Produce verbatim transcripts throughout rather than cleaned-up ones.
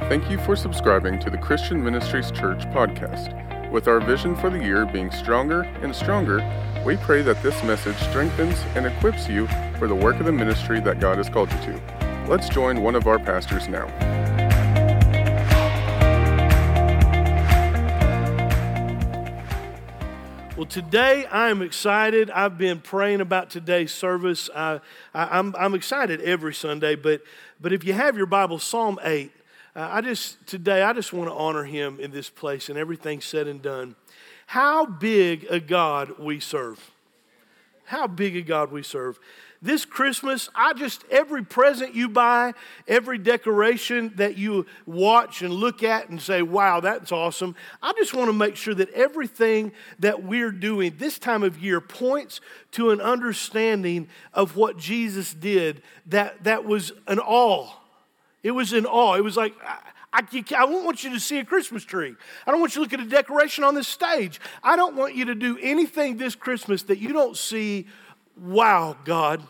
Thank you for subscribing to the Christian Ministries Church podcast. With our vision for the year being stronger and stronger, we pray that this message strengthens and equips you for the work of the ministry that God has called you to. Let's join one of our pastors now. Well, today I'm excited. I've been praying about today's service. I, I, I'm, I'm excited every Sunday, but but if you have your Bible, Psalm eight, uh, I just today I just want to honor Him in this place and everything said and done. How big a God we serve! How big a God we serve! This Christmas, I just, every present you buy, every decoration that you watch and look at and say, wow, that's awesome. I just want to make sure that everything that we're doing this time of year points to an understanding of what Jesus did that, that was an awe. It was an awe. It was like, I, I, I don't want you to see a Christmas tree. I don't want you to look at a decoration on this stage. I don't want you to do anything this Christmas that you don't see. Wow, God,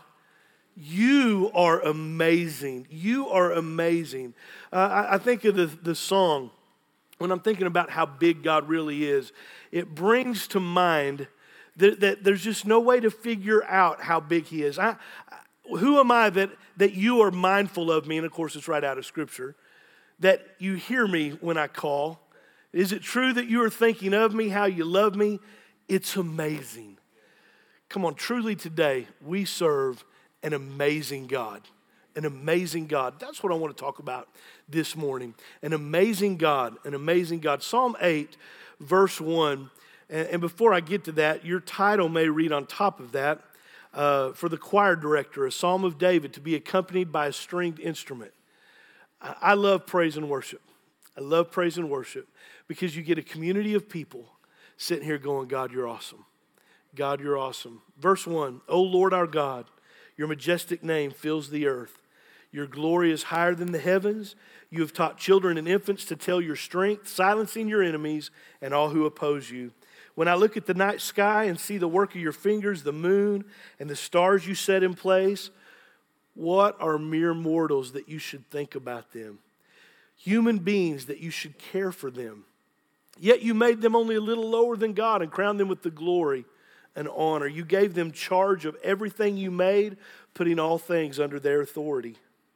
you are amazing. You are amazing. Uh, I, I think of the, the song, when I'm thinking about how big God really is, it brings to mind that, that there's just no way to figure out how big He is. I, I, who am I that, that you are mindful of me? And of course, it's right out of Scripture. That you hear me when I call. Is it true that you are thinking of me, how you love me? It's amazing. Come on, truly today, we serve an amazing God. An amazing God. That's what I want to talk about this morning. An amazing God. An amazing God. Psalm eight, verse one. And, and before I get to that, your title may read on top of that, uh, for the choir director, a Psalm of David to be accompanied by a stringed instrument. I, I love praise and worship. I love praise and worship because you get a community of people sitting here going, God, you're awesome. God, you're awesome. Verse one, O Lord our God, your majestic name fills the earth. Your glory is higher than the heavens. You have taught children and infants to tell your strength, silencing your enemies and all who oppose you. When I look at the night sky and see the work of your fingers, the moon and the stars you set in place, what are mere mortals that you should think about them? Human beings that you should care for them. Yet you made them only a little lower than God and crowned them with the glory and honor. You gave them charge of everything you made, putting all things under their authority.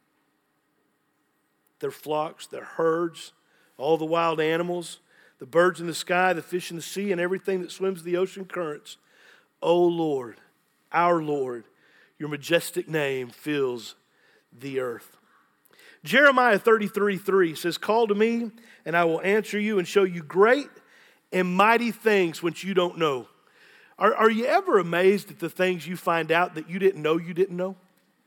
Their flocks, their herds, all the wild animals, the birds in the sky, the fish in the sea, and everything that swims the ocean currents. O Lord, our Lord, your majestic name fills the earth. Jeremiah thirty-three three says, call to me, and I will answer you and show you great and mighty things which you don't know. Are, are you ever amazed at the things you find out that you didn't know you didn't know?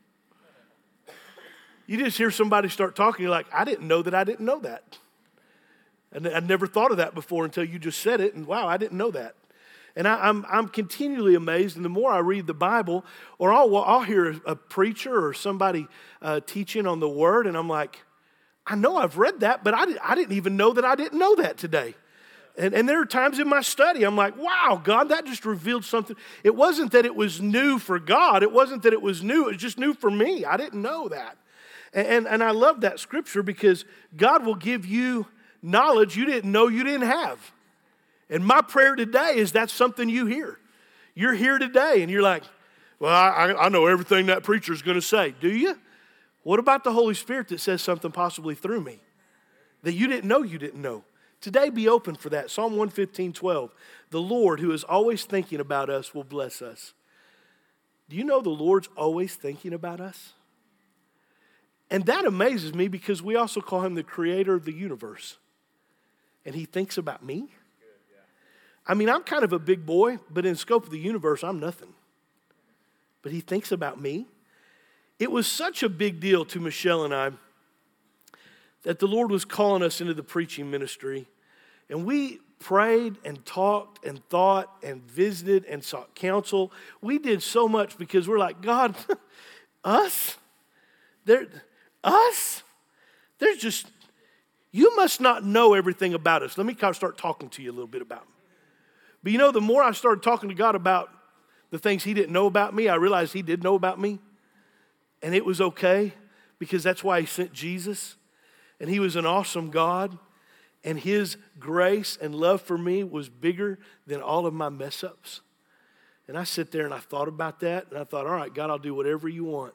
You just hear somebody start talking, you're like, I didn't know that I didn't know that. And I never thought of that before until you just said it, and wow, I didn't know that. And I, I'm I'm continually amazed, and the more I read the Bible, or I'll, I'll hear a preacher or somebody uh, teaching on the Word, and I'm like, I know I've read that, but I, I didn't even know that I didn't know that today. And, and there are times in my study, I'm like, wow, God, that just revealed something. It wasn't that it was new for God. It wasn't that it was new. It was just new for me. I didn't know that. And, and, and I love that scripture because God will give you knowledge you didn't know you didn't have. And my prayer today is that's something you hear. You're here today and you're like, well, I, I know everything that preacher's going to say. Do you? What about the Holy Spirit that says something possibly through me that you didn't know you didn't know? Today, be open for that. Psalm one fifteen, twelve. The Lord, who is always thinking about us, will bless us. Do you know the Lord's always thinking about us? And that amazes me because we also call Him the creator of the universe. And He thinks about me? I mean, I'm kind of a big boy, but in the scope of the universe, I'm nothing. But He thinks about me. It was such a big deal to Michelle and I that the Lord was calling us into the preaching ministry. And we prayed and talked and thought and visited and sought counsel. We did so much because we're like, God, us? There, us? There's just, you must not know everything about us. Let me kind of start talking to you a little bit about it. But you know, the more I started talking to God about the things He didn't know about me, I realized He did know about me. And it was okay because that's why He sent Jesus. And he was an awesome God. And his grace and love for me was bigger than all of my mess ups. And I sit there and I thought about that. And I thought, all right, God, I'll do whatever you want.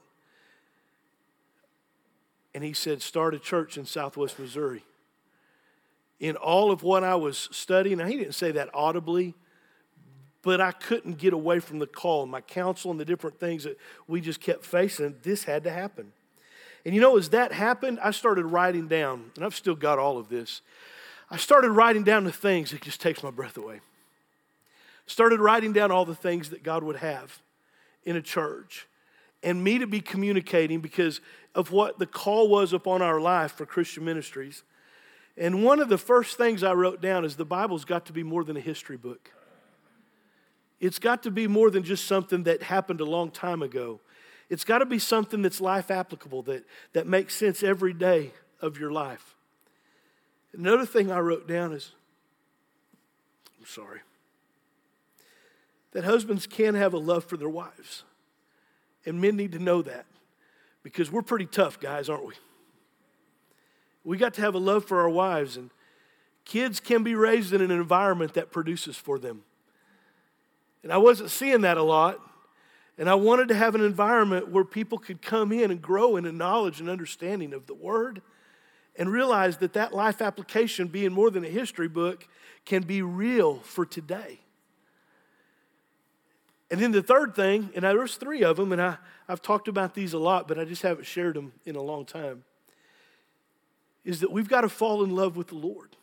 And he said, start a church in Southwest Missouri. In all of what I was studying, now he didn't say that audibly, but I couldn't get away from the call. My counsel and the different things that we just kept facing, this had to happen. And you know, as that happened, I started writing down, and I've still got all of this. I started writing down the things that just takes my breath away. Started writing down all the things that God would have in a church. And me to be communicating because of what the call was upon our life for Christian Ministries. And one of the first things I wrote down is the Bible's got to be more than a history book. It's got to be more than just something that happened a long time ago. It's got to be something that's life applicable, that, that makes sense every day of your life. Another thing I wrote down is, I'm sorry, that husbands can have a love for their wives. And men need to know that because we're pretty tough guys, aren't we? We got to have a love for our wives, and kids can be raised in an environment that produces for them. And I wasn't seeing that a lot. And I wanted to have an environment where people could come in and grow in a knowledge and understanding of the Word and realize that that life application, being more than a history book, can be real for today. And then the third thing, and there's three of them, and I, I've talked about these a lot, but I just haven't shared them in a long time, is that we've got to fall in love with the Lord.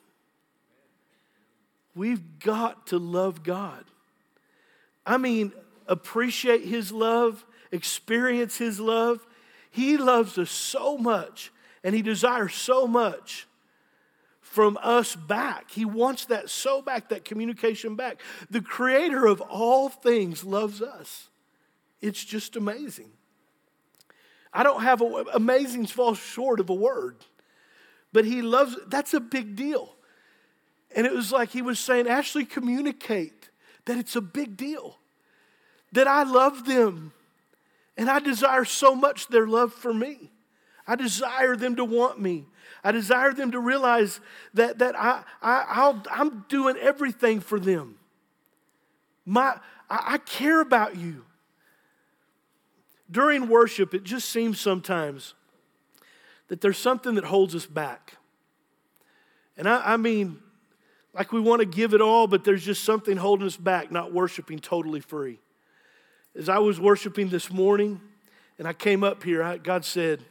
We've got to love God. I mean, appreciate His love, experience His love. He loves us so much, and He desires so much from us back. He wants that so back, that communication back. The Creator of all things loves us. It's just amazing. I don't have a, amazing falls short of a word, but He loves, that's a big deal. And it was like He was saying, Ashley, communicate that it's a big deal. That I love them. And I desire so much their love for me. I desire them to want me. I desire them to realize that, that I, I, I'll, I'm doing everything for them. My, I, I care about you. During worship, it just seems sometimes that there's something that holds us back. And I, I mean, like we want to give it all, but there's just something holding us back, not worshiping totally free. As I was worshiping this morning, and I came up here, I, God said,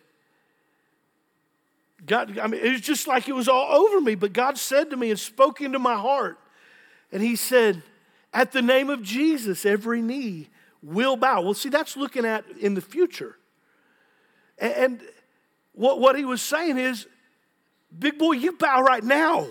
God, I mean, it was just like it was all over me, but God said to me and spoke into my heart. And He said, at the name of Jesus, every knee will bow. Well, see, that's looking at in the future. And, and what, what He was saying is, big boy, you bow right now.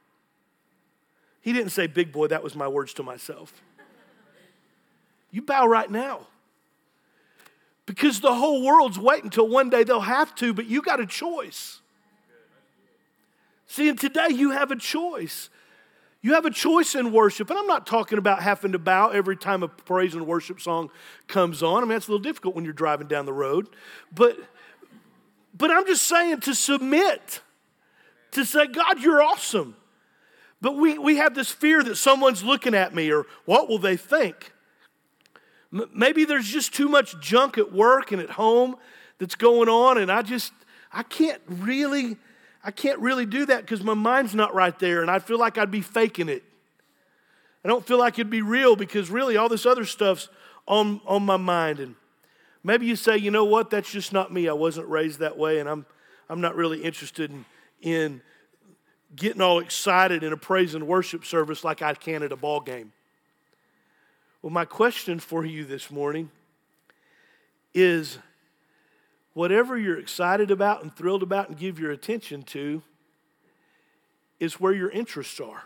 He didn't say big boy, that was my words to myself. You bow right now. Because the whole world's waiting until one day they'll have to, but you got a choice. See, and today you have a choice. You have a choice in worship. And I'm not talking about having to bow every time a praise and worship song comes on. I mean, that's a little difficult when you're driving down the road. But, but I'm just saying to submit. To say, God, you're awesome. But we, we have this fear that someone's looking at me, or what will they think? M- maybe there's just too much junk at work and at home that's going on, and I just, I can't really... I can't really do that because my mind's not right there, and I feel like I'd be faking it. I don't feel like it'd be real because really all this other stuff's on, on my mind. And maybe you say, you know what, that's just not me. I wasn't raised that way, and I'm I'm not really interested in, in getting all excited in a praise and worship service like I can at a ball game. Well, my question for you this morning is, whatever you're excited about and thrilled about and give your attention to is where your interests are.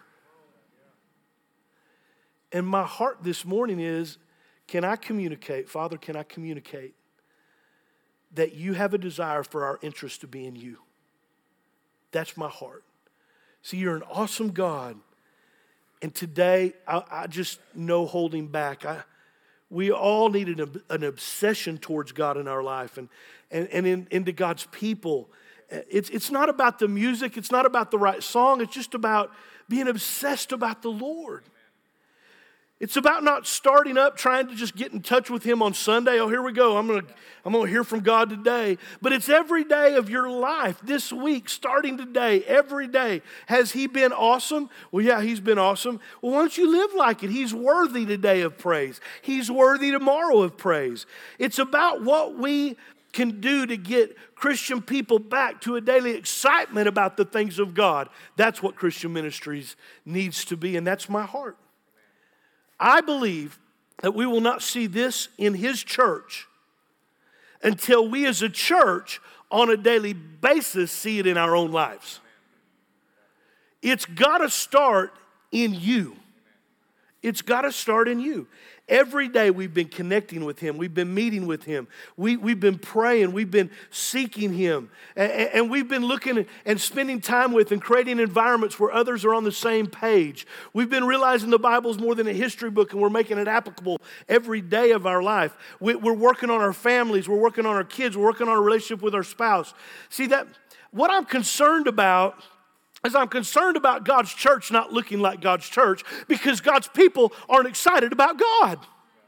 And my heart this morning is, can I communicate, Father, can I communicate that you have a desire for our interest to be in you? That's my heart. See, you're an awesome God. And today, I, I just no holding back. I, we all need an, an obsession towards God in our life and, and, and in, into God's people it's, it's not about the music. It's not about the right song. It's just about being obsessed about the Lord. It's about not starting up trying to just get in touch with Him on Sunday. Oh, here we go. I'm going to I'm going to hear from God today. But it's every day of your life, this week, starting today, every day. Has He been awesome? Well, yeah, He's been awesome. Well, why don't you live like it? He's worthy today of praise. He's worthy tomorrow of praise. It's about what we can do to get Christian people back to a daily excitement about the things of God. That's what Christian Ministries needs to be, and that's my heart. I believe that we will not see this in His church until we as a church on a daily basis see it in our own lives. It's got to start in you. It's got to start in you. Every day we've been connecting with Him. We've been meeting with Him. We, we've been praying. We've been seeking Him. And, and we've been looking and spending time with and creating environments where others are on the same page. We've been realizing the Bible's more than a history book, and we're making it applicable every day of our life. We, we're working on our families. We're working on our kids. We're working on a relationship with our spouse. See, that what I'm concerned about is I'm concerned about God's church not looking like God's church because God's people aren't excited about God.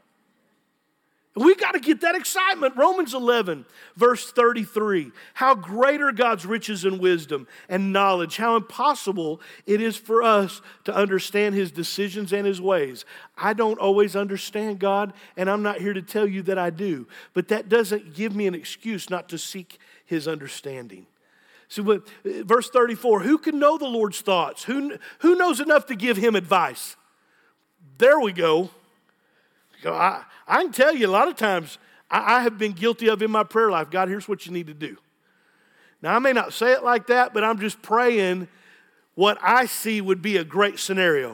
We got to get that excitement. Romans eleven, verse thirty-three. How great are God's riches and wisdom and knowledge. How impossible it is for us to understand His decisions and His ways. I don't always understand God, and I'm not here to tell you that I do. But that doesn't give me an excuse not to seek His understanding. So, but, verse thirty-four, who can know the Lord's thoughts? Who, who knows enough to give Him advice? There we go. I, I can tell you a lot of times I, I have been guilty of in my prayer life, God, here's what you need to do. Now, I may not say it like that, but I'm just praying what I see would be a great scenario.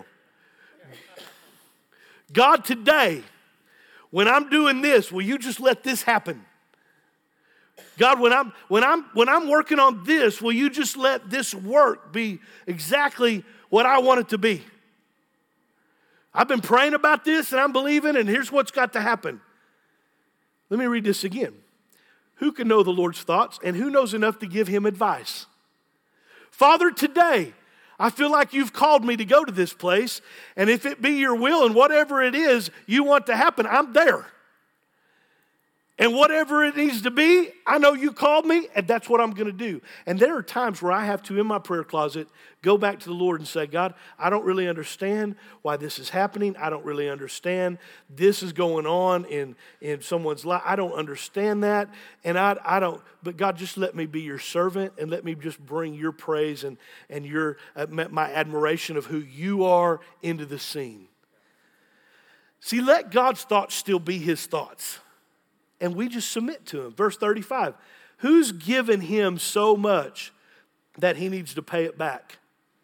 God, today, when I'm doing this, will you just let this happen? God, when I'm when I'm when I'm working on this, will you just let this work be exactly what I want it to be? I've been praying about this and I'm believing, and here's what's got to happen. Let me read this again. Who can know the Lord's thoughts, and who knows enough to give Him advice? Father, today, I feel like you've called me to go to this place, and if it be your will and whatever it is you want to happen, I'm there. And whatever it needs to be, I know you called me, and that's what I'm going to do. And there are times where I have to, in my prayer closet, go back to the Lord and say, God, I don't really understand why this is happening. I don't really understand this is going on in, in someone's life. I don't understand that. And I, I don't, but God, just let me be your servant, and let me just bring your praise and, and your uh, my admiration of who you are into the scene. See, let God's thoughts still be His thoughts. And we just submit to Him. Verse thirty-five, who's given Him so much that He needs to pay it back?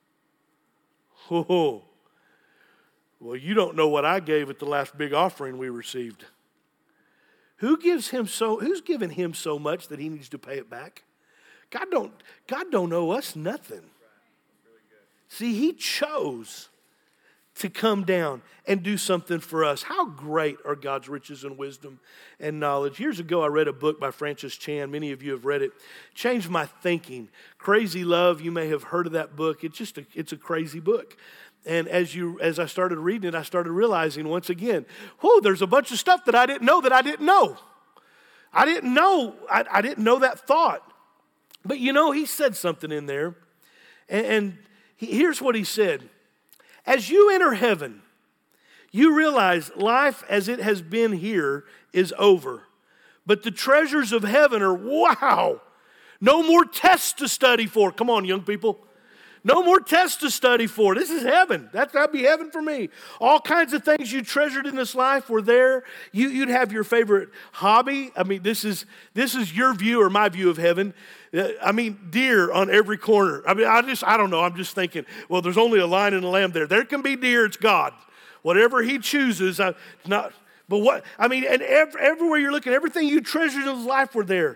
Oh, well, you don't know what I gave at the last big offering we received. Who gives him so, who's given Him so much that He needs to pay it back? God don't, God don't owe us nothing. See, He chose to come down and do something for us. How great are God's riches and wisdom and knowledge. Years ago, I read a book by Francis Chan. Many of you have read it. Changed my thinking. Crazy Love, you may have heard of that book. It's just a, it's a crazy book. And as you as I started reading it, I started realizing once again, whoa, there's a bunch of stuff that I didn't know that I didn't know. I didn't know, I, I didn't know that thought. But you know, he said something in there. And, and he, here's what he said. As you enter heaven, you realize life as it has been here is over. But the treasures of heaven are, wow, no more tests to study for. Come on, young people. No more tests to study for. This is heaven. That, that'd be heaven for me. All kinds of things you treasured in this life were there. You, you'd have your favorite hobby. I mean, this is this is your view or my view of heaven. I mean, deer on every corner. I mean, I just, I don't know. I'm just thinking, well, there's only a lion and a lamb there. There can be deer. It's God. Whatever He chooses. I, not, but what, I mean, and every, everywhere you're looking, everything you treasured in life were there.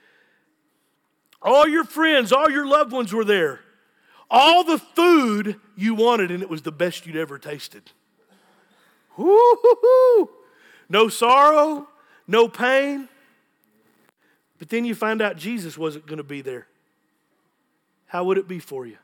All your friends, all your loved ones were there. All the food you wanted, and it was the best you'd ever tasted. Woo-hoo-hoo. No sorrow, no pain. But then you find out Jesus wasn't going to be there. how would it be for you?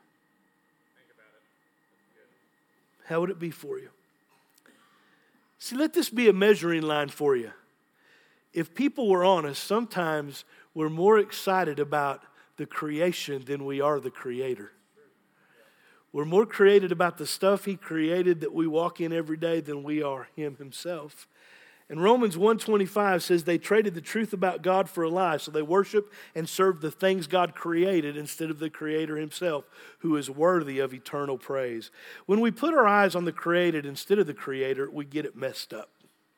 How would it be for you? See, let this be a measuring line for you. If people were honest, sometimes we're more excited about the creation than we are the creator. We're more created about the stuff he created that we walk in every day than we are him himself. And Romans one twenty-five says they traded the truth about God for a lie, so they worship and serve the things God created instead of the Creator himself, who is worthy of eternal praise. When we put our eyes on the created instead of the Creator, we get it messed up.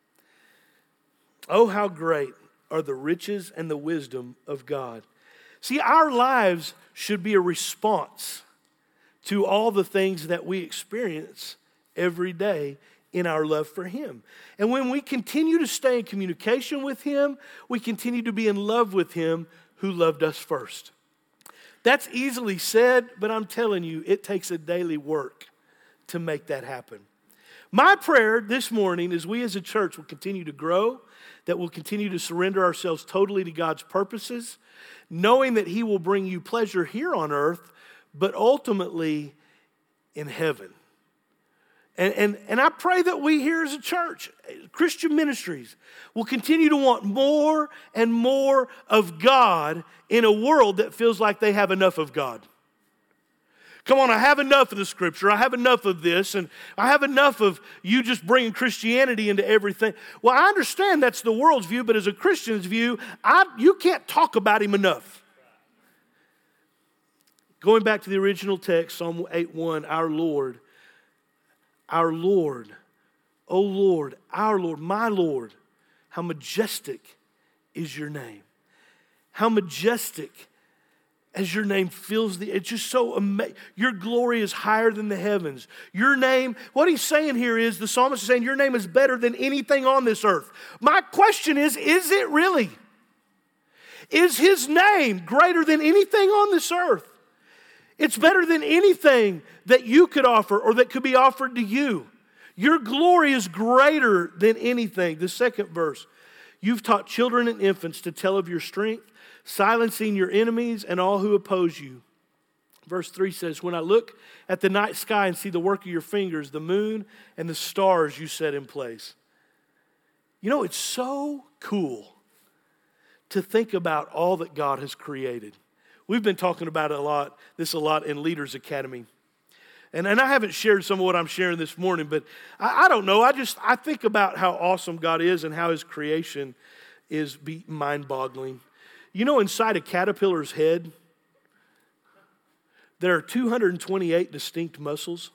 Oh, how great are the riches and the wisdom of God. See, our lives should be a response to all the things that we experience every day in our love for him. And when we continue to stay in communication with him, we continue to be in love with him who loved us first. That's easily said, but I'm telling you, it takes a daily work to make that happen. My prayer this morning is we as a church will continue to grow, that we'll continue to surrender ourselves totally to God's purposes, knowing that he will bring you pleasure here on earth, but ultimately in heaven. And, and, and I pray that we here as a church, Christian Ministries, will continue to want more and more of God in a world that feels like they have enough of God. Come on, I have enough of the Scripture. I have enough of this. And I have enough of you just bringing Christianity into everything. Well, I understand that's the world's view, but as a Christian's view, I, you can't talk about him enough. Going back to the original text, Psalm eight one, our Lord, our Lord, oh Lord, our Lord, my Lord, how majestic is your name. How majestic as your name fills the, it's just so amazing. Your glory is higher than the heavens. Your name, what he's saying here is, the psalmist is saying, your name is better than anything on this earth. My question is, is it really? Is his name greater than anything on this earth? It's better than anything that you could offer or that could be offered to you. Your glory is greater than anything. The second verse, you've taught children and infants to tell of your strength, silencing your enemies and all who oppose you. Verse three says, when I look at the night sky and see the work of your fingers, the moon and the stars you set in place. You know, it's so cool to think about all that God has created. We've been talking about it a lot, this a lot in Leaders Academy. And, and I haven't shared some of what I'm sharing this morning, but I, I don't know. I just, I think about how awesome God is and how his creation is be mind-boggling. You know, inside a caterpillar's head, there are two hundred twenty-eight distinct muscles.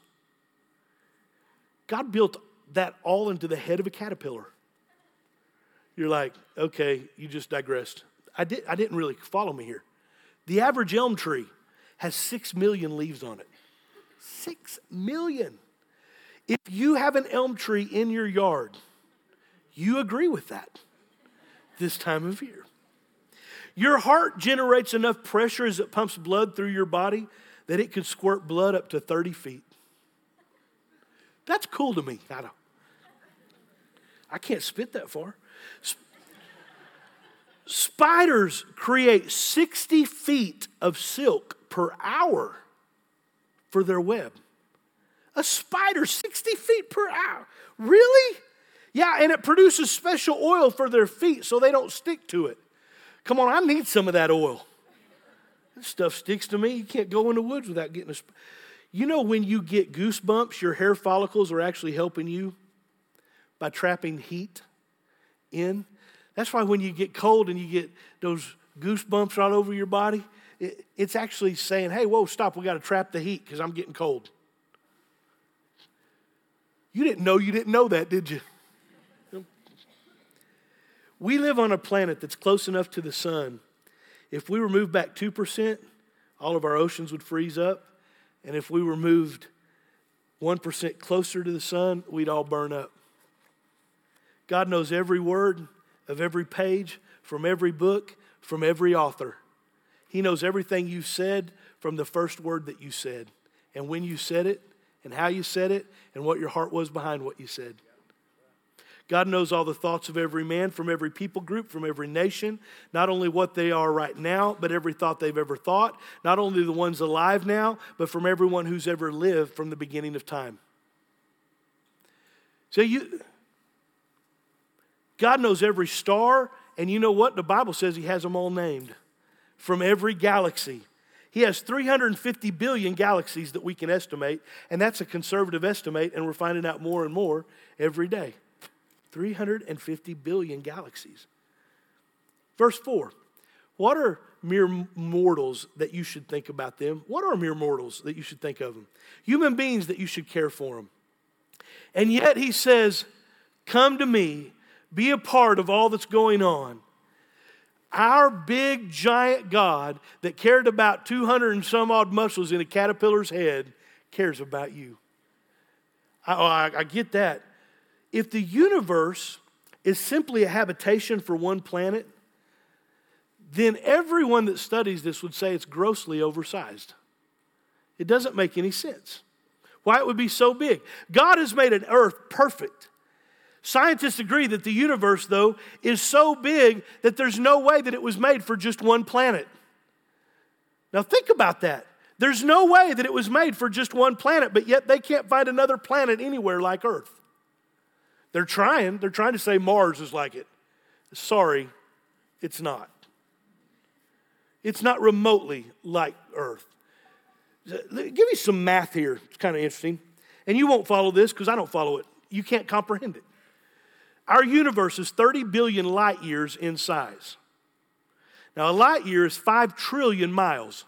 God built that all into the head of a caterpillar. You're like, okay, you just digressed. I, did, I didn't really follow me here. The average elm tree has six million leaves on it. Six million. If you have an elm tree in your yard, you agree with that this time of year. Your heart generates enough pressure as it pumps blood through your body that it could squirt blood up to thirty feet. That's cool to me. I don't. I can't spit that far. Spiders create sixty feet of silk per hour for their web. A spider, sixty feet per hour. Really? Yeah, and it produces special oil for their feet so they don't stick to it. Come on, I need some of that oil. This stuff sticks to me. You can't go in the woods without getting a spider. You know when you get goosebumps, your hair follicles are actually helping you by trapping heat in. That's why when you get cold and you get those goosebumps all over your body, it, it's actually saying, hey, whoa, stop, we got to trap the heat because I'm getting cold. You didn't know you didn't know that, did you? We live on a planet that's close enough to the sun. If we were moved back two percent, all of our oceans would freeze up. And if we were moved one percent closer to the sun, we'd all burn up. God knows every word of every page, from every book, from every author. He knows everything you said from the first word that you said, and when you said it, and how you said it, and what your heart was behind what you said. God knows all the thoughts of every man from every people group, from every nation, not only what they are right now, but every thought they've ever thought, not only the ones alive now, but from everyone who's ever lived from the beginning of time. So you, God knows every star, and you know what? The Bible says he has them all named from every galaxy. He has three hundred fifty billion galaxies that we can estimate, and that's a conservative estimate, and we're finding out more and more every day. three hundred fifty billion galaxies. Verse four, what are mere mortals that you should think about them? What are mere mortals that you should think of them? Human beings that you should care for them. And yet he says, come to me, be a part of all that's going on. Our big, giant God that cared about two hundred and some odd muscles in a caterpillar's head cares about you. I, I, I get that. If the universe is simply a habitation for one planet, then everyone that studies this would say it's grossly oversized. It doesn't make any sense. Why it would be so big? God has made an earth perfect. Scientists agree that the universe, though, is so big that there's no way that it was made for just one planet. Now think about that. There's no way that it was made for just one planet, but yet they can't find another planet anywhere like Earth. They're trying. They're trying to say Mars is like it. Sorry, it's not. It's not remotely like Earth. Give you some math here. It's kind of interesting. And you won't follow this because I don't follow it. You can't comprehend it. Our universe is thirty billion light years in size. Now, a light year is five trillion miles.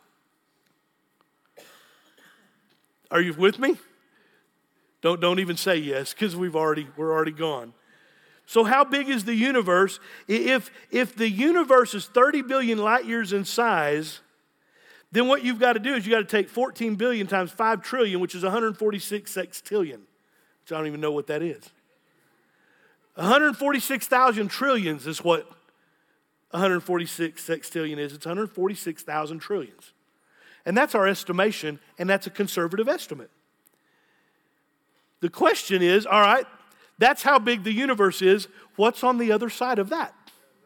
Are you with me? Don't, don't even say yes, because we've already, we're already gone. So how big is the universe? If, if the universe is thirty billion light years in size, then what you've got to do is you've got to take fourteen billion times five trillion, which is one hundred forty-six sextillion, which I don't even know what that is. one hundred forty-six thousand trillions is what one hundred forty-six sextillion is. It's one hundred forty-six thousand trillions. And that's our estimation, and that's a conservative estimate. The question is, all right, that's how big the universe is. What's on the other side of that?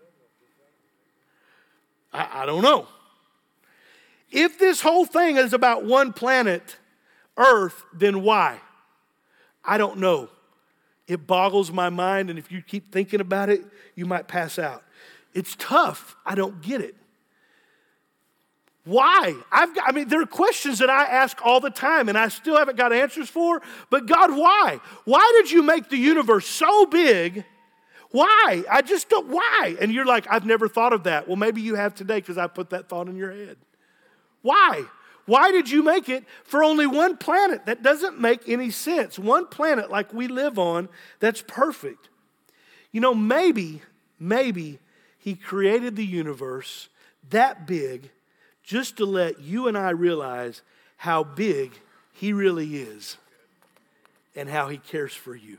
I, I don't know. If this whole thing is about one planet, Earth, then why? I don't know. It boggles my mind, and if you keep thinking about it, you might pass out. It's tough. I don't get it. Why? I've got, I mean, there are questions that I ask all the time, and I still haven't got answers for. But God, why? Why did you make the universe so big? Why? I just don't, why? And you're like, I've never thought of that. Well, maybe you have today because I put that thought in your head. Why? Why did you make it for only one planet? That doesn't make any sense. One planet like we live on that's perfect. You know, maybe, maybe he created the universe that big just to let you and I realize how big he really is and how he cares for you.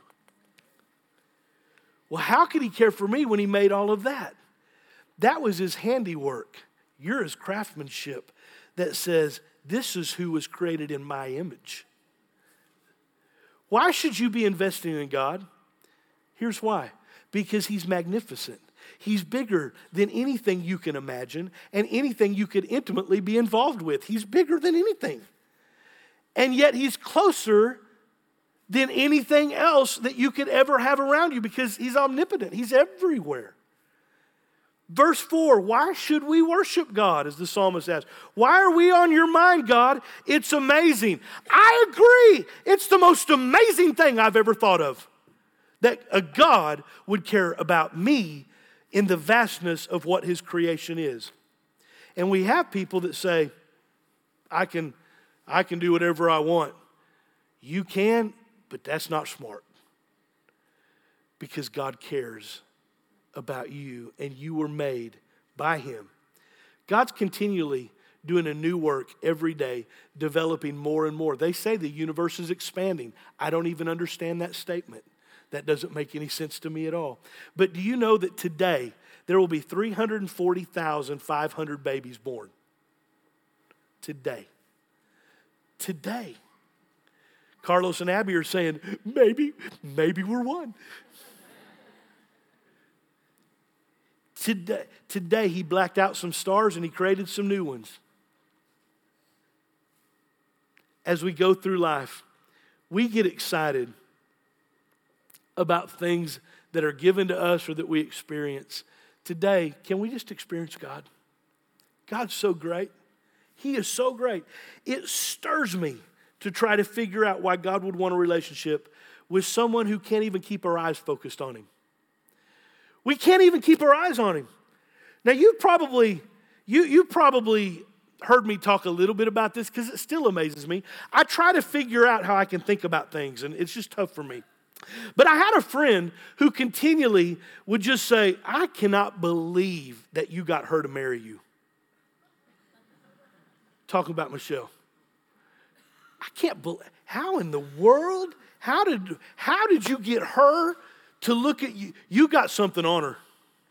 Well, how could he care for me when he made all of that? That was his handiwork. You're his craftsmanship that says, this is who was created in my image. Why should you be investing in God? Here's why. Because he's magnificent. He's bigger than anything you can imagine and anything you could intimately be involved with. He's bigger than anything. And yet he's closer than anything else that you could ever have around you because he's omnipotent. He's everywhere. Verse four, why should we worship God, as the psalmist asks? Why are we on your mind, God? It's amazing. I agree. It's the most amazing thing I've ever thought of, that a God would care about me in the vastness of what his creation is. And we have people that say, I can, I can do whatever I want. You can, but that's not smart. Because God cares about you, and you were made by him. God's continually doing a new work every day, developing more and more. They say the universe is expanding. I don't even understand that statement. That doesn't make any sense to me at all. But do you know that today there will be three hundred forty thousand five hundred babies born? Today. Today. Carlos and Abby are saying, maybe, maybe we're one. Today, today he blacked out some stars and he created some new ones. As we go through life, we get excited about things that are given to us or that we experience. Today, can we just experience God? God's so great. He is so great. It stirs me to try to figure out why God would want a relationship with someone who can't even keep our eyes focused on him. We can't even keep our eyes on him. Now, you probably, you, you probably heard me talk a little bit about this because it still amazes me. I try to figure out how I can think about things, and it's just tough for me. But I had a friend who continually would just say, I cannot believe that you got her to marry you. Talking about Michelle. I can't believe, how in the world, how did, how did you get her to look at you? You got something on her.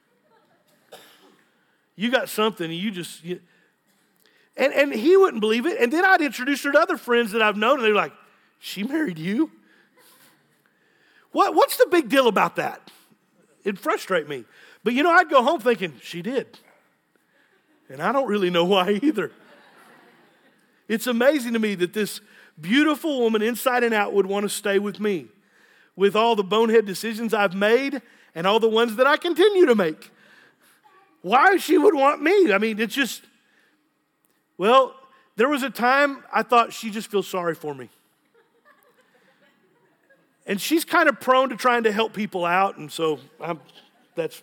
You got something, and you just, you, and, and he wouldn't believe it. And then I'd introduce her to other friends that I've known, and they were like, she married you? What, what's the big deal about that? It'd frustrate me. But you know, I'd go home thinking, she did. And I don't really know why either. It's amazing to me that this beautiful woman inside and out would want to stay with me with all the bonehead decisions I've made and all the ones that I continue to make. Why she would want me? I mean, it's just, well, there was a time I thought she just feels sorry for me. And she's kind of prone to trying to help people out, and so I'm, that's.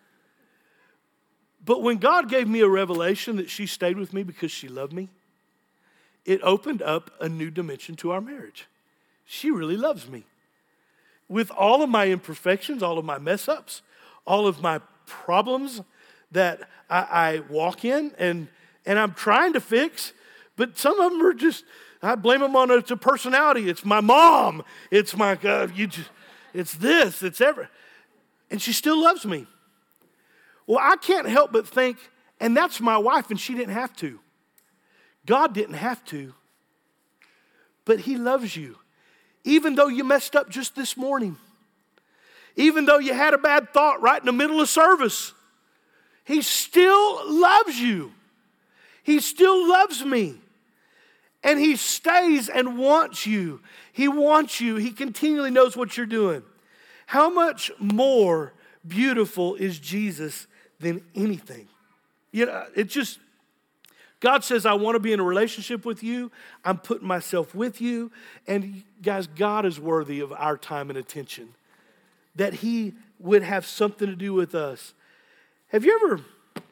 But when God gave me a revelation that she stayed with me because she loved me, it opened up a new dimension to our marriage. She really loves me. With all of my imperfections, all of my mess ups, all of my problems that I, I walk in and, and I'm trying to fix, but some of them are just, I blame them on it's a personality. It's my mom. It's my, uh, you just, it's this, it's ever. And she still loves me. Well, I can't help but think, and that's my wife, and she didn't have to. God didn't have to, but he loves you. Even though you messed up just this morning, even though you had a bad thought right in the middle of service, he still loves you. He still loves me. And he stays and wants you. He wants you. He continually knows what you're doing. How much more beautiful is Jesus than anything? You know, it just, God says, I want to be in a relationship with you. I'm putting myself with you. And guys, God is worthy of our time and attention. That he would have something to do with us. Have you ever,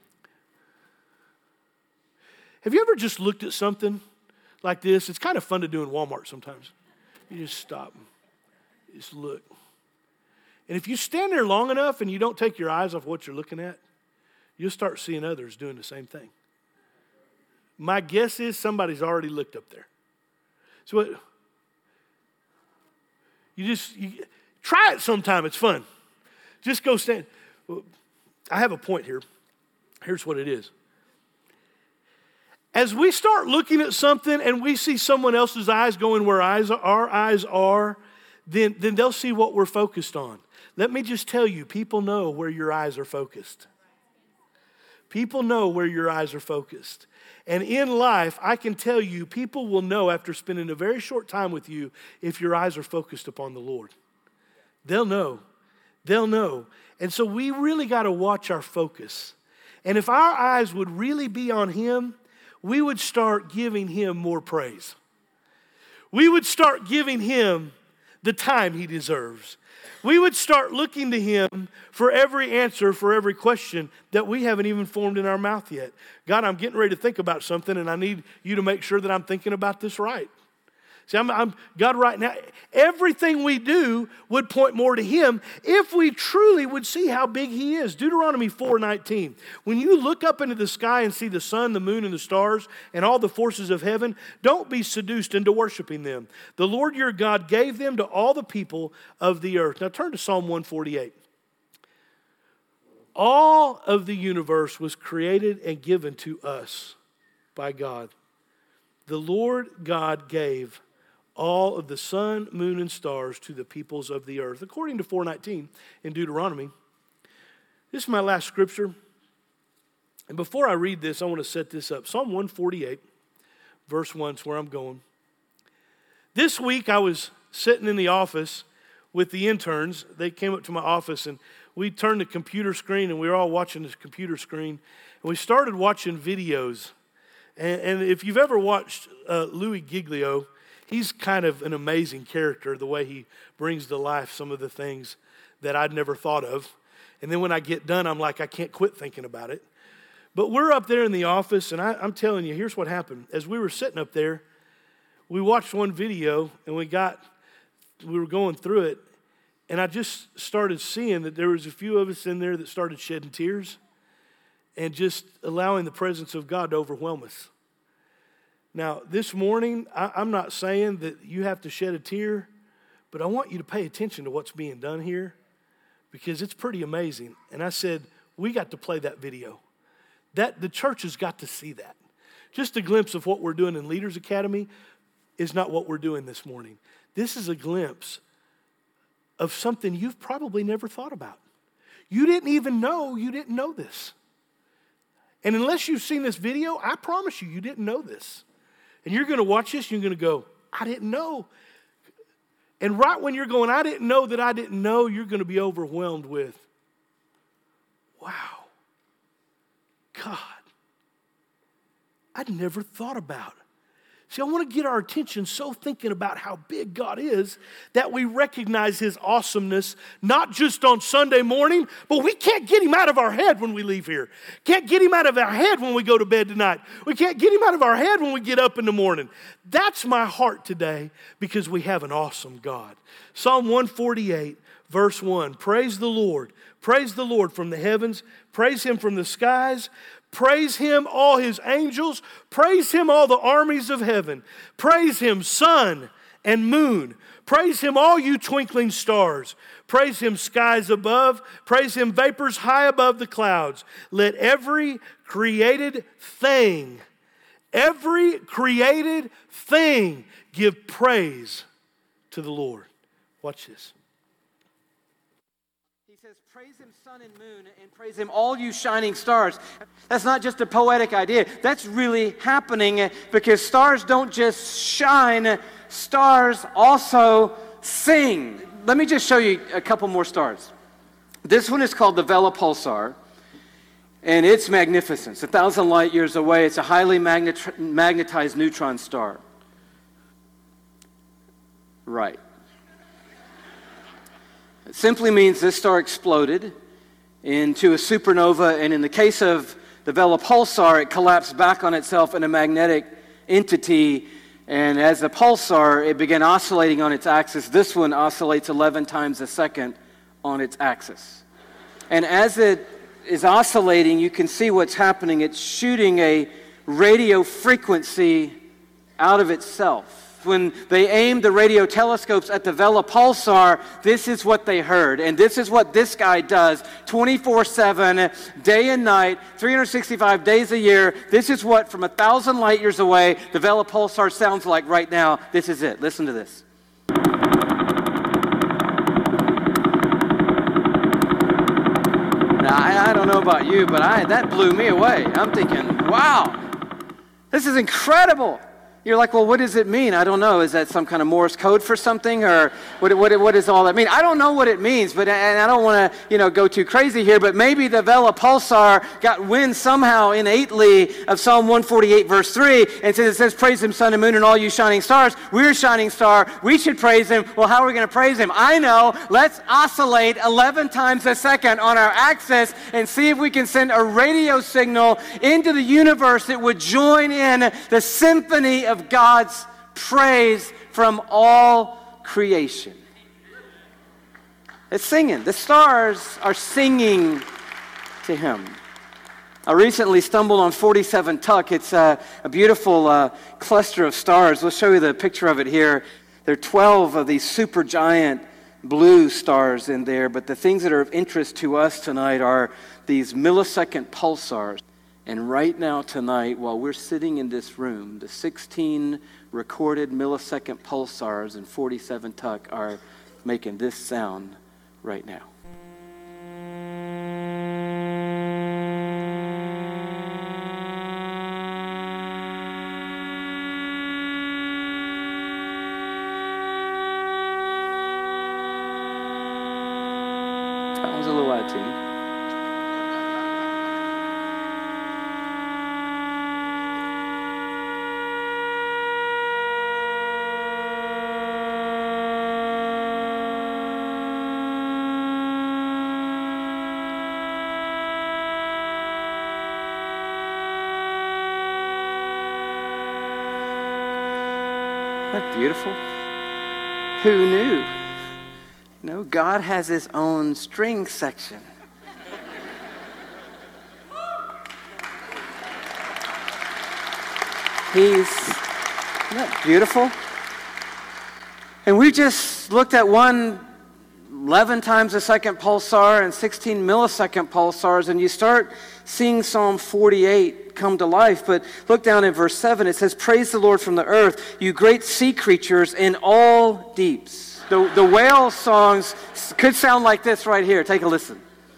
have you ever just looked at something like this? It's kind of fun to do in Walmart sometimes. You just stop and just look. And if you stand there long enough and you don't take your eyes off what you're looking at, you'll start seeing others doing the same thing. My guess is somebody's already looked up there. So what, you just you, try it sometime. It's fun. Just go stand. Well, I have a point here. Here's what it is. As we start looking at something and we see someone else's eyes going where eyes, our eyes are, then, then they'll see what we're focused on. Let me just tell you, people know where your eyes are focused. People know where your eyes are focused. And in life, I can tell you, people will know after spending a very short time with you if your eyes are focused upon the Lord. They'll know. They'll know. And so we really got to watch our focus. And if our eyes would really be on him, we would start giving him more praise. We would start giving him the time he deserves. We would start looking to him for every answer, for every question that we haven't even formed in our mouth yet. God, I'm getting ready to think about something, and I need you to make sure that I'm thinking about this right. See, I'm, I'm God right now. Everything we do would point more to him if we truly would see how big he is. Deuteronomy four nineteen. When you look up into the sky and see the sun, the moon, and the stars, and all the forces of heaven, don't be seduced into worshiping them. The Lord your God gave them to all the people of the earth. Now turn to Psalm one forty-eight. All of the universe was created and given to us by God. The Lord God gave all of the sun, moon, and stars to the peoples of the earth. According to four nineteen in Deuteronomy, This is my last scripture. And before I read this, I want to set this up. Psalm one forty-eight, verse one is where I'm going. This week I was sitting in the office with the interns. They came up to my office and we turned the computer screen and we were all watching this computer screen. And we started watching videos. And, and if you've ever watched uh, Louis Giglio, he's kind of an amazing character, the way he brings to life some of the things that I'd never thought of. And then when I get done, I'm like, I can't quit thinking about it. But we're up there in the office, and I, I'm telling you, here's what happened. As we were sitting up there, we watched one video, and we got, we were going through it, and I just started seeing that there was a few of us in there that started shedding tears and just allowing the presence of God to overwhelm us. Now, this morning, I, I'm not saying that you have to shed a tear, but I want you to pay attention to what's being done here because it's pretty amazing. And I said, we got to play that video. That the church has got to see that. Just a glimpse of what we're doing in Leaders Academy is not what we're doing this morning. This is a glimpse of something you've probably never thought about. You didn't even know you didn't know this. And unless you've seen this video, I promise you, you didn't know this. And you're going to watch this and you're going to go, I didn't know. And right when you're going, I didn't know that I didn't know, you're going to be overwhelmed with, wow. God, I'd never thought about. See, I want to get our attention so thinking about how big God is that we recognize his awesomeness, not just on Sunday morning, but we can't get him out of our head when we leave here. Can't get him out of our head when we go to bed tonight. We can't get him out of our head when we get up in the morning. That's my heart today because we have an awesome God. Psalm one forty-eight, verse one, praise the Lord. Praise the Lord from the heavens. Praise him from the skies. Praise him, all his angels. Praise him, all the armies of heaven. Praise him, sun and moon. Praise him, all you twinkling stars. Praise him, skies above. Praise him, vapors high above the clouds. Let every created thing, every created thing give praise to the Lord. Watch this. Says, praise him, sun and moon, and praise him, all you shining stars. That's not just a poetic idea. That's really happening because stars don't just shine, stars also sing. Let me just show you a couple more stars. This one is called the Vela Pulsar, and it's magnificent. It's a thousand light years away. It's a highly magnet- magnetized neutron star. Right. It simply means this star exploded into a supernova, and in the case of the Vela Pulsar, it collapsed back on itself in a magnetic entity, and as a pulsar, it began oscillating on its axis. This one oscillates eleven times a second on its axis. And as it is oscillating, you can see what's happening. It's shooting a radio frequency out of itself. When they aimed the radio telescopes at the Vela Pulsar, this is what they heard. And this is what this guy does twenty-four seven, day and night, three hundred sixty-five days a year. This is what, from a thousand light years away, the Vela Pulsar sounds like right now. This is it. Listen to this. Now, I, I don't know about you, but I, that blew me away. I'm thinking, wow, this is incredible. You're like, well, what does it mean? I don't know. Is that some kind of Morse code for something? Or what, what, what does all that mean? I don't know what it means, but and I don't want to, you know, go too crazy here, but maybe the Vela Pulsar got wind somehow innately of Psalm one forty-eight, verse three, and since it says, praise him, sun and moon, and all you shining stars. We're a shining star. We should praise him. Well, how are we going to praise him? I know. Let's oscillate eleven times a second on our axis and see if we can send a radio signal into the universe that would join in the symphony of of God's praise from all creation. It's singing. The stars are singing to him. I recently stumbled on forty-seven Tuck. It's a, a beautiful uh, cluster of stars. We'll show you the picture of it here. There are twelve of these super giant blue stars in there, but the things that are of interest to us tonight are these millisecond pulsars. And right now tonight, while we're sitting in this room, the sixteen recorded millisecond pulsars in forty-seven Tuck are making this sound right now. That was a little out of tune. Isn't that beautiful? Who knew? You know, God has his own string section. He's, isn't that beautiful? And we just looked at one eleven times a second pulsar and sixteen millisecond pulsars, and you start seeing Psalm forty-eight come to life. But look down in verse seven. It says, "Praise the Lord from the earth, you great sea creatures in all deeps." The, the whale songs could sound like this right here. Take a listen.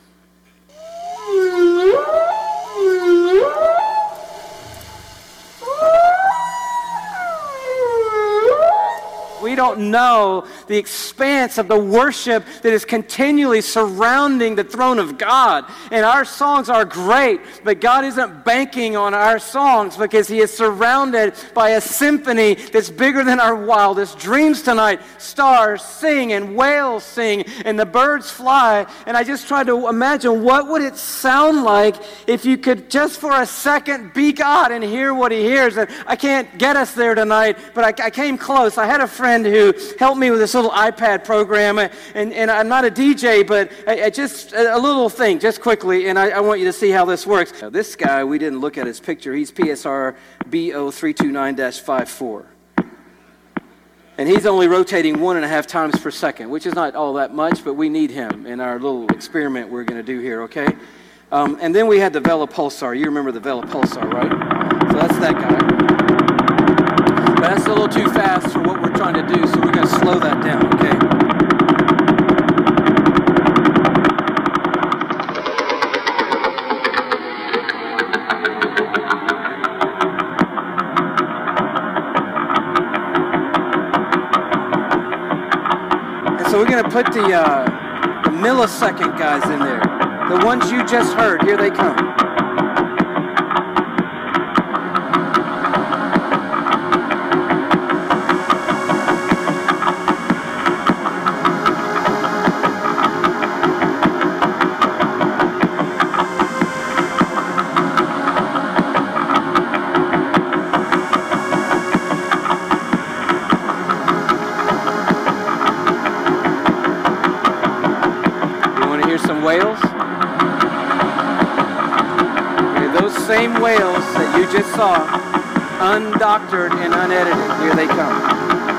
We don't know the expanse of the worship that is continually surrounding the throne of God. And our songs are great, but God isn't banking on our songs because he is surrounded by a symphony that's bigger than our wildest dreams tonight. Stars sing and whales sing and the birds fly. And I just tried to imagine, what would it sound like if you could just for a second be God and hear what he hears? And I can't get us there tonight, but I, I came close. I had a friend who helped me with this little iPad program, and, and I'm not a D J, but I, I just a little thing, just quickly, and I, I want you to see how this works. Now, this guy, we didn't look at his picture. He's P S R B zero three two nine dash five four. And he's only rotating one and a half times per second, which is not all that much, but we need him in our little experiment we're going to do here, okay? Um, and then we had the Vela Pulsar. You remember the Vela Pulsar, right? So that's that guy. But that's a little too fast for what we're trying to do, so we're going to slow that down, okay? And so we're going to put the, uh, the millisecond guys in there. The ones you just heard, here they come. Whales. Okay, those same whales that you just saw, undoctored and unedited, here they come.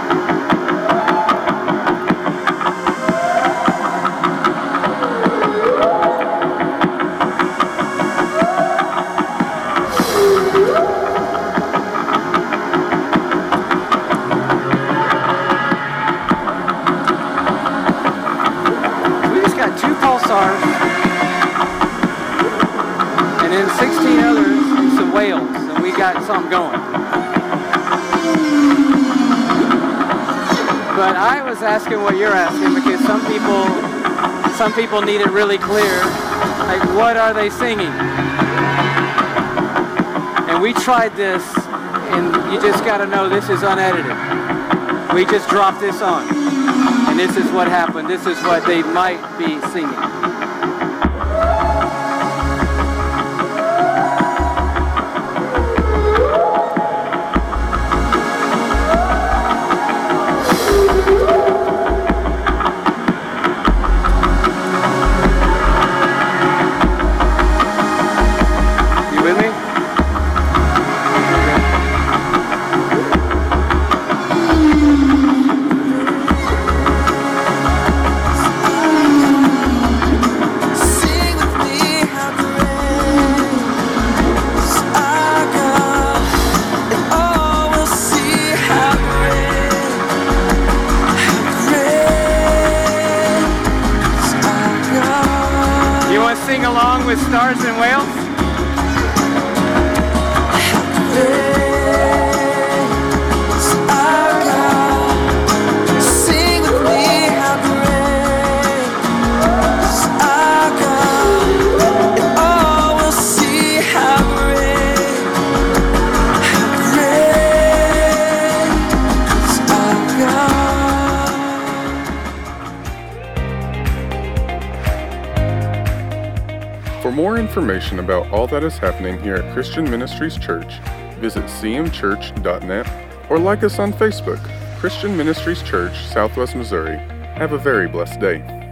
Pulsars, and then sixteen others and some whales, and we got something going. But I was asking what you're asking, because some people, some people need it really clear. Like, what are they singing? And we tried this, and you just got to know this is unedited. We just dropped this on. And this is what happened. This is what they might be singing. You with me? Sing along with Stars and Whales? Sing with me, how great is our more information about all that is happening here at Christian Ministries Church, visit c m church dot net or like us on Facebook, Christian Ministries Church, Southwest Missouri. Have a very blessed day.